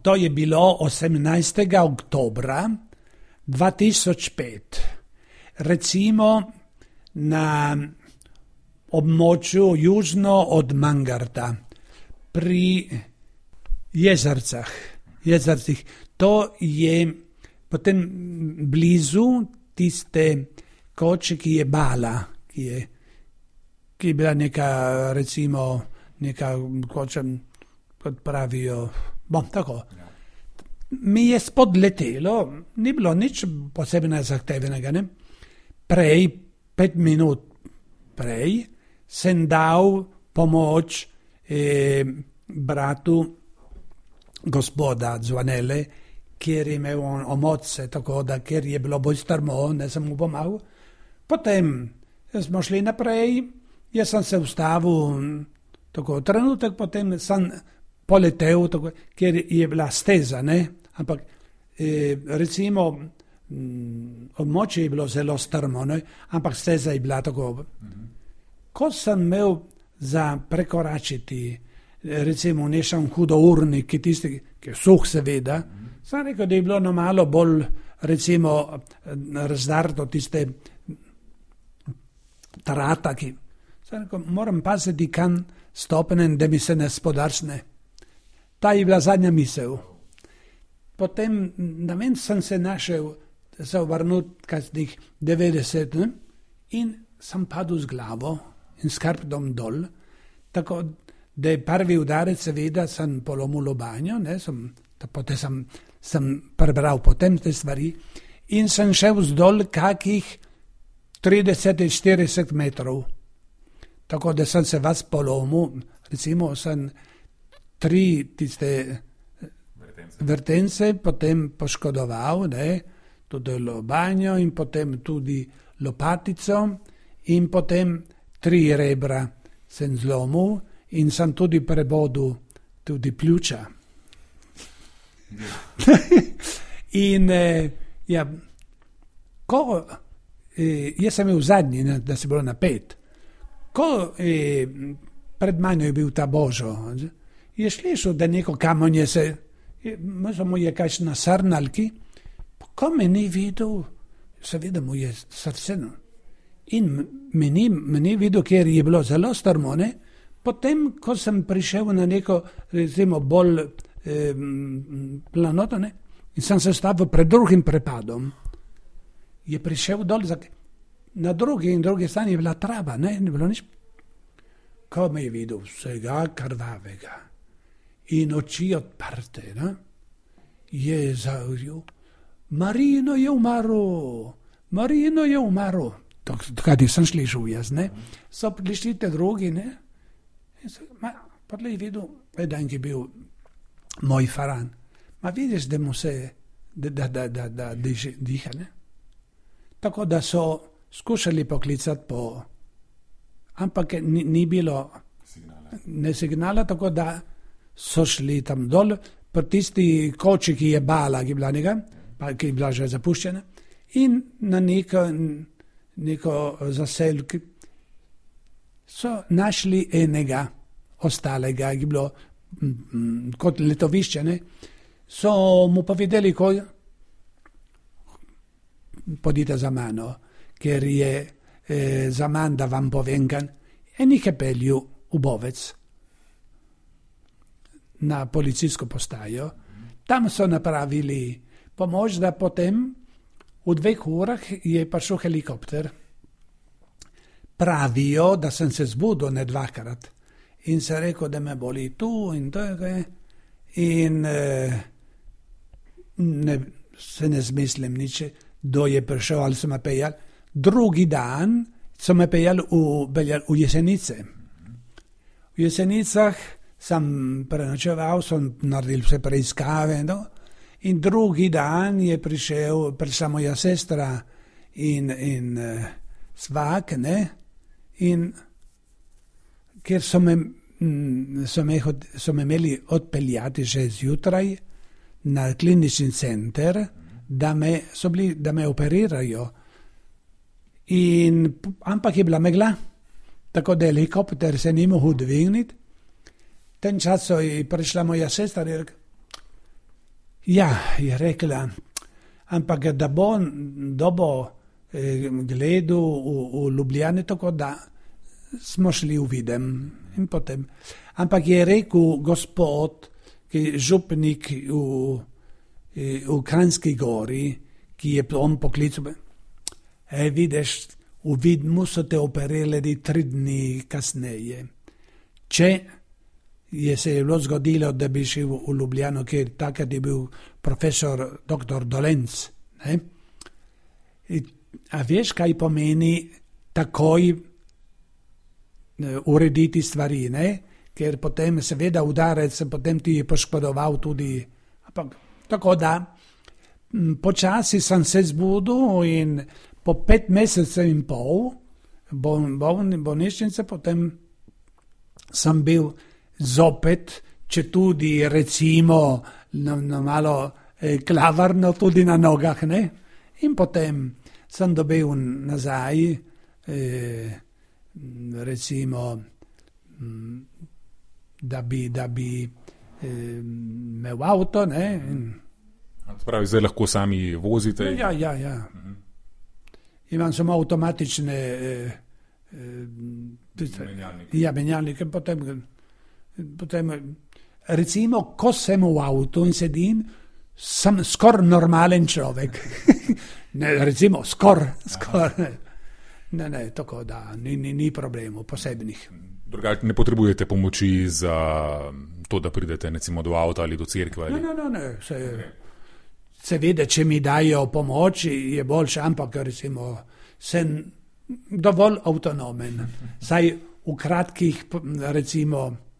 To je bilo 18. oktobra 2005. Recimo na območju južno od Mangarta, pri jezercih. To je potem blizu tiste koče, ki je Bala, ki je bila neka, recimo, neka koča, kot pravijo, tako. Mi je spodletelo, ni bilo nič posebno zahtevenega, ne? Prej, 5 minut prej, sem dal pomoč bratu gospoda Zvanele, kjer je imel omotce, tako da, ker je bilo bolj strmo, ne sem mu pomagal. Potem smo šli naprej, jaz sem se ustavil tako trenutek, potem sem poletel, tako, ker je bila steza, ne? Ampak recimo območje je bilo zelo strmo, ne? Ampak steza je bila tako. Ko sem imel za prekoračiti, recimo nešam hudournik, ki je suh seveda, sem rekel, da je bilo malo bolj, recimo, razdarto tiste trata, ki sem rekel, moram paziti, kam stopnem, da mi se ne spodarsne. Ta je bila zadnja misel. Potem, na ven sem se našel, se obrnut kasnih 90, ne? In sem padel z glavo in s hrbtom dol, tako da je prvi udarec, seveda, sem polomil lobanjo, ne? Potem sem prebral potem te stvari in sem šel zdol kakih 30-40 metrov. Tako da sem se vas polomil, recimo sem 3 tiste vrtence potem poškodoval, ne? Tudi lobanjo in potem tudi lopatico in potem 3 rebra sem zlomil in sem tudi prebodil tudi pljuča. In ja, jaz sem imel zadnji, da se bilo napet. Ko pred mano je bil ta Božo, je slišal, da neko kamonje se, možno mu je kaj na srnalki, ko me ni videl, seveda mu je srce. In me ni videl, ker je bilo zelo strmo, ne? Potem, ko sem prišel na neko, recimo, bolj planoto, ne? In sem se stavil pred drugim prepadom, je prišel dol, na drugi strani je bila trava, ne? Ni bilo nič. Ko me je videl vsega krvavega in oči odprte, ne? Je zavril, Marino je umrl. Takrat sem slišal jaz, ne? So prišli te drugi, ne? Podle je videl, jedan je bil moj faran. Vidiš, da mu se, da diha, ne? Tako da so skušali poklicati ampak ni bilo signala, tako da so šli tam dol, pri tisti koči, ki je Bala, ki je bila že zapuščena, in na neko zaselk so našli enega ostalega, ki je bilo kot letovišče, ne? So mu povedali, ko podite za mano, ker je za manj, da vam povem, in jih je peljal v Bovec na policijsko postajo. Tam so napravili pomoč, da potem v 2 urah je prišel helikopter. Pravijo, da sem se zbudil ne 2krat in se rekel, da me boli tu in tako. In se ne zmislim nič, kdo je prišel ali so me peljali. Drugi dan so me peljali v Jesenice. V Jesenicah sem prenočeval, so naredili vse preiskave, no? In drugi dan je prišla moja sestra in svak, ne? In ker so me imeli odpeljati že zjutraj na klinični center, da me operirajo. Ampak je bila megla, tako da helikopter se ni mogel dvigniti. Ten čas je prišla moja sestra in rekla, Ja, je rekla, ampak da bo dobo gledal v Ljubljani, tako da smo šli v Videm in potem. Ampak je rekel gospod, ki je župnik v Kranjski Gori, ki je on poklical, vidiš, v Vidmu so te operirali 3 dni kasneje. Če se je bilo zgodilo, da bi šel v Ljubljano, ker takrat je bil profesor dr. Dolenc. Ne? A veš, kaj pomeni takoj urediti stvari, ne? Ker potem seveda udarec, potem ti je poškodoval tudi. Tako da, počasi sem se zbudil in po 5 mesecev in pol bolnišnice, potem sem bil zopet, če tudi recimo malo klavrno tudi na nogah, ne? In potem sem dobil nazaj, recimo, da bi imel avto, ne? Pravi, zdaj lahko sami vozite? Ja. Imam samo avtomatične menjalnike. Potem, recimo, ko sem v avtu in sedim, sem skoraj normalen človek. Recimo, skoraj. Ne, tako da, ni problemov posebnih. Drugače ne potrebujete pomoči za to, da pridete recimo do avta ali do cerkve? Ne. Seveda, če mi dajo pomoč, je boljše, ampak recimo sem dovolj avtonomen. Saj v kratkih, recimo,